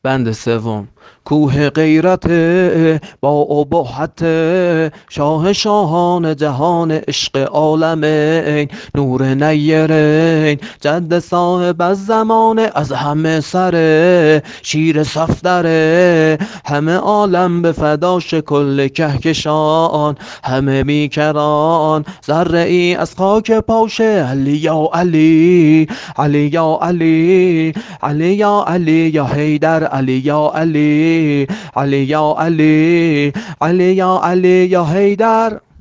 بند سوم. کوه غیرت با ابهت، شاه شاهان جهان عشق عالمین، نور نیرین جد صاحب از زمانه، از همه سر شیر صفدره، همه عالم به فداش کل کهکشان، همه میکران ذره ای از خاک پاشه. علی یا علی، علی یا علی، علی یا علی یا حیدر، علی یا علی، علی یا علی، علی یا علی یا حیدر.